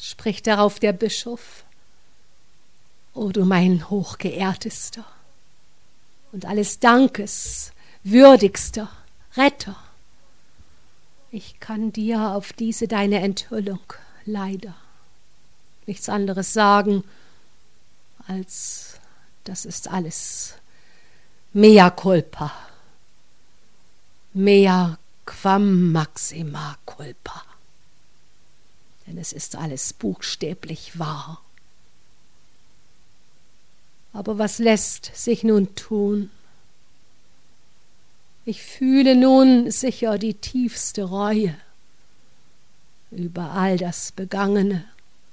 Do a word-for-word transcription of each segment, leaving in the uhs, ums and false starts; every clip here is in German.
spricht darauf der Bischof: O du mein hochgeehrtester und alles Dankes würdigster Retter, ich kann dir auf diese deine Enthüllung leider nichts anderes sagen, als das ist alles mea culpa, mea quam maxima culpa, denn es ist alles buchstäblich wahr. Aber was lässt sich nun tun? Ich fühle nun sicher die tiefste Reue über all das Begangene.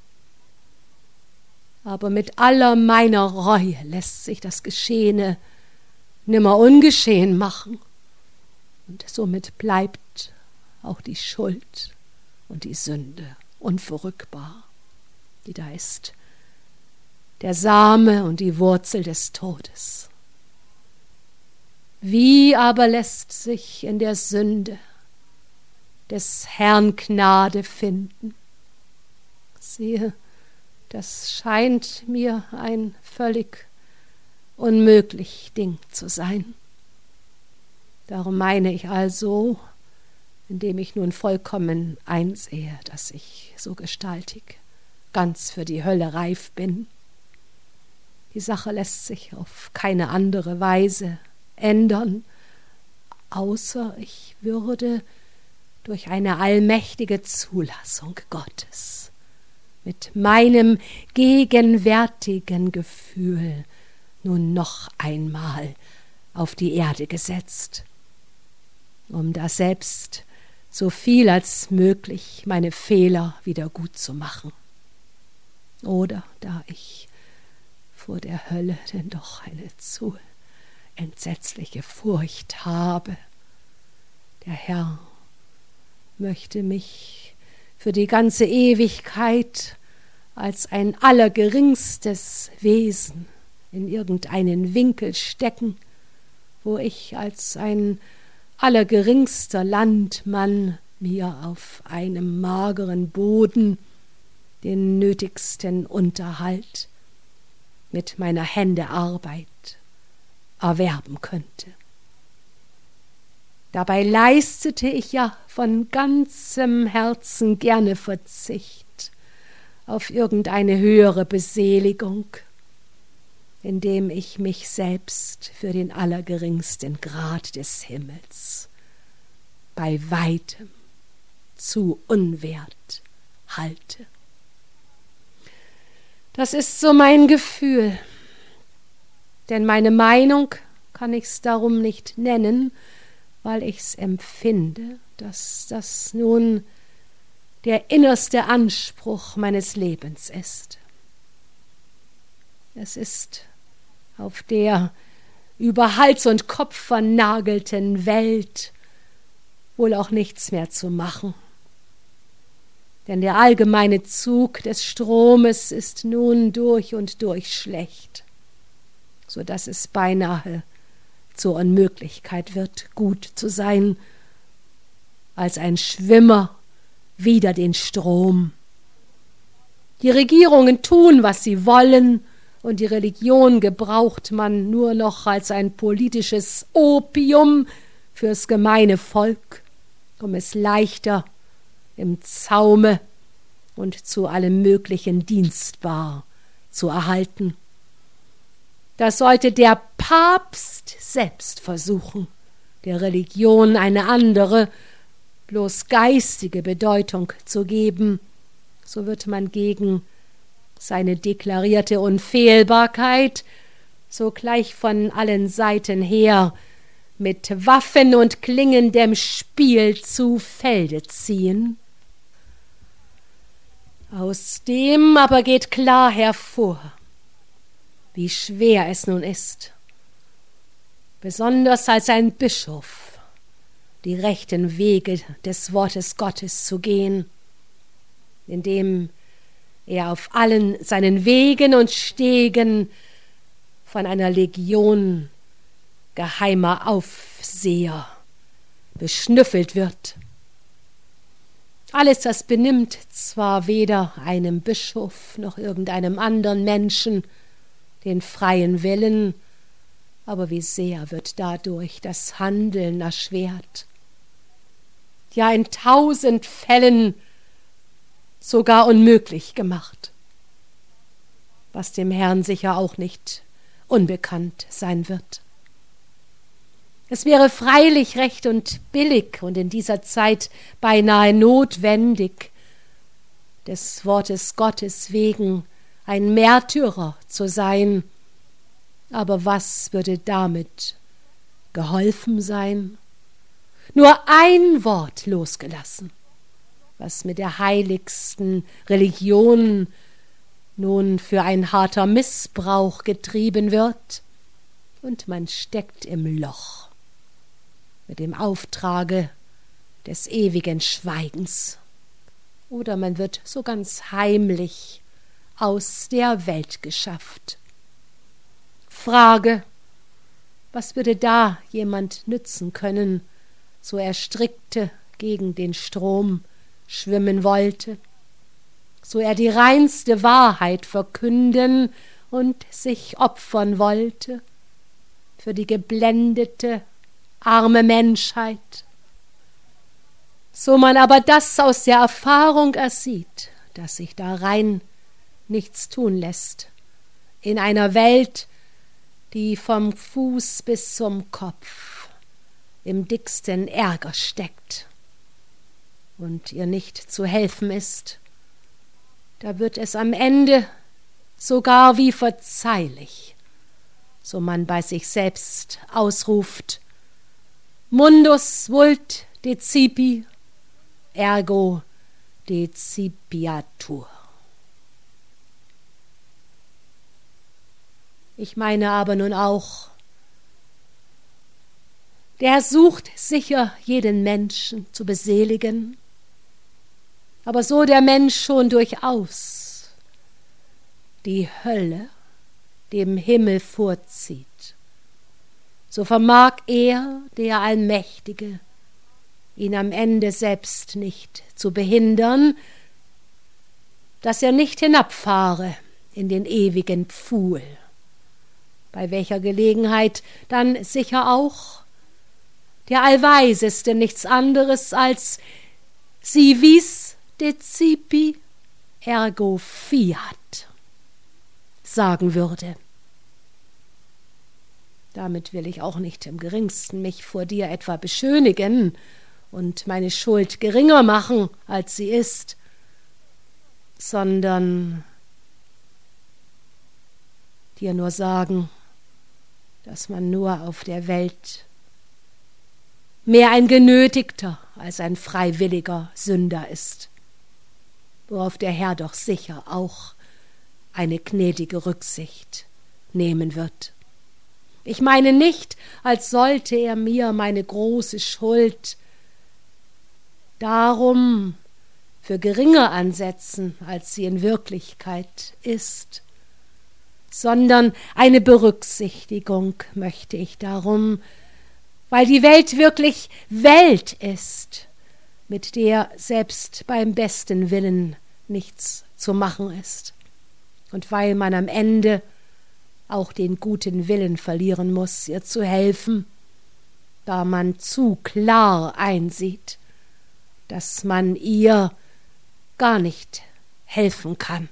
Aber mit aller meiner Reue lässt sich das Geschehene nimmer ungeschehen machen. Und somit bleibt auch die Schuld und die Sünde unverrückbar, die da ist, der Same und die Wurzel des Todes. Wie aber lässt sich in der Sünde des Herrn Gnade finden? Siehe, das scheint mir ein völlig unmöglich Ding zu sein. Darum meine ich also, indem ich nun vollkommen einsehe, dass ich so gestaltig ganz für die Hölle reif bin. Die Sache lässt sich auf keine andere Weise ändern, außer ich würde durch eine allmächtige Zulassung Gottes mit meinem gegenwärtigen Gefühl nun noch einmal auf die Erde gesetzt, um da selbst so viel als möglich meine Fehler wieder gut zu machen. Oder da ich vor der Hölle denn doch eine zu entsetzliche Furcht habe. Der Herr möchte mich für die ganze Ewigkeit als ein allergeringstes Wesen in irgendeinen Winkel stecken, wo ich als ein allergeringster Landmann mir auf einem mageren Boden den nötigsten Unterhalt mit meiner Hände Arbeit erwerben könnte. Dabei leistete ich ja von ganzem Herzen gerne Verzicht auf irgendeine höhere Beseligung, indem ich mich selbst für den allergeringsten Grad des Himmels bei weitem zu unwert halte. Das ist so mein Gefühl, denn meine Meinung kann ich's darum nicht nennen, weil ich's empfinde, dass das nun der innerste Anspruch meines Lebens ist. Es ist auf der über Hals und Kopf vernagelten Welt wohl auch nichts mehr zu machen. Denn der allgemeine Zug des Stromes ist nun durch und durch schlecht, so dass es beinahe zur Unmöglichkeit wird, gut zu sein, als ein Schwimmer wider den Strom. Die Regierungen tun, was sie wollen, und die Religion gebraucht man nur noch als ein politisches Opium fürs gemeine Volk, um es leichter im Zaume und zu allem Möglichen dienstbar zu erhalten. Das sollte der Papst selbst versuchen, der Religion eine andere, bloß geistige Bedeutung zu geben, so wird man gegen seine deklarierte Unfehlbarkeit sogleich von allen Seiten her mit Waffen und klingendem Spiel zu Felde ziehen. Aus dem aber geht klar hervor, wie schwer es nun ist, besonders als ein Bischof, die rechten Wege des Wortes Gottes zu gehen, indem er auf allen seinen Wegen und Stegen von einer Legion geheimer Aufseher beschnüffelt wird. Alles, das benimmt zwar weder einem Bischof noch irgendeinem anderen Menschen den freien Willen, aber wie sehr wird dadurch das Handeln erschwert. Ja, in tausend Fällen sogar unmöglich gemacht, was dem Herrn sicher auch nicht unbekannt sein wird. Es wäre freilich recht und billig und in dieser Zeit beinahe notwendig, des Wortes Gottes wegen ein Märtyrer zu sein, aber was würde damit geholfen sein? Nur ein Wort losgelassen, was mit der heiligsten Religion nun für ein harter Missbrauch getrieben wird, und man steckt im Loch mit dem Auftrage des ewigen Schweigens. Oder man wird so ganz heimlich aus der Welt geschafft. Frage, was würde da jemand nützen können, so er strikte gegen den Strom schwimmen wollte, so er die reinste Wahrheit verkünden und sich opfern wollte für die geblendete, arme Menschheit. So man aber das aus der Erfahrung ersieht, dass sich da rein nichts tun lässt, in einer Welt, die vom Fuß bis zum Kopf im dicksten Ärger steckt und ihr nicht zu helfen ist, da wird es am Ende sogar wie verzeihlich, so man bei sich selbst ausruft: Mundus vult decipi, ergo decipiatur. Ich meine aber nun auch, der Herr sucht sicher jeden Menschen zu beseligen, aber so der Mensch schon durchaus die Hölle dem Himmel vorzieht, so vermag er, der Allmächtige, ihn am Ende selbst nicht zu behindern, dass er nicht hinabfahre in den ewigen Pfuhl, bei welcher Gelegenheit dann sicher auch der Allweiseste nichts anderes als si vis decipi ergo fiat sagen würde. Damit will ich auch nicht im geringsten mich vor dir etwa beschönigen und meine Schuld geringer machen, als sie ist, sondern dir nur sagen, dass man nur auf der Welt mehr ein genötigter als ein freiwilliger Sünder ist, worauf der Herr doch sicher auch eine gnädige Rücksicht nehmen wird. Ich meine nicht, als sollte er mir meine große Schuld darum für geringer ansetzen, als sie in Wirklichkeit ist, sondern eine Berücksichtigung möchte ich darum, weil die Welt wirklich Welt ist, mit der selbst beim besten Willen nichts zu machen ist, und weil man am Ende auch den guten Willen verlieren muss, ihr zu helfen, da man zu klar einsieht, dass man ihr gar nicht helfen kann.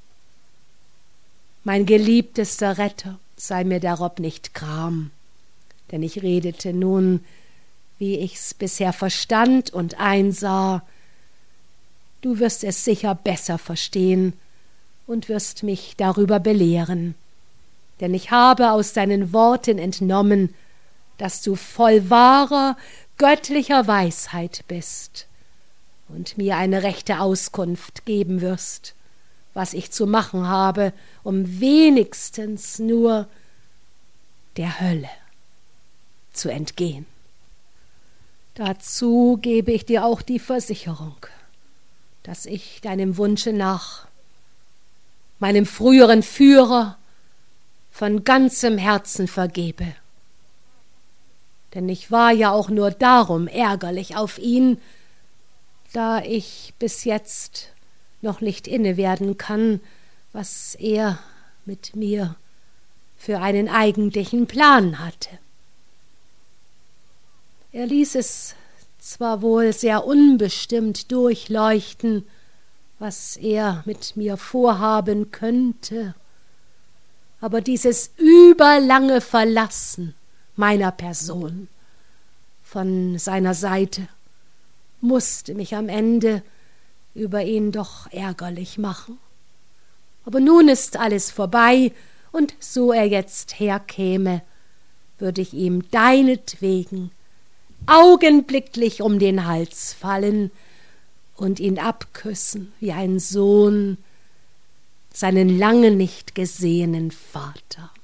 Mein geliebtester Retter, sei mir darob nicht gram, denn ich redete nun, wie ich's bisher verstand und einsah. Du wirst es sicher besser verstehen und wirst mich darüber belehren, denn ich habe aus deinen Worten entnommen, dass du voll wahrer, göttlicher Weisheit bist und mir eine rechte Auskunft geben wirst, was ich zu machen habe, um wenigstens nur der Hölle zu entgehen. Dazu gebe ich dir auch die Versicherung, dass ich deinem Wunsche nach meinem früheren Führer von ganzem Herzen vergebe. Denn ich war ja auch nur darum ärgerlich auf ihn, da ich bis jetzt noch nicht inne werden kann, was er mit mir für einen eigentlichen Plan hatte. Er ließ es zwar wohl sehr unbestimmt durchleuchten, was er mit mir vorhaben könnte, aber dieses überlange Verlassen meiner Person von seiner Seite musste mich am Ende über ihn doch ärgerlich machen. Aber nun ist alles vorbei, und so er jetzt herkäme, würde ich ihm deinetwegen augenblicklich um den Hals fallen und ihn abküssen wie ein Sohn seinen lange nicht gesehenen Vater.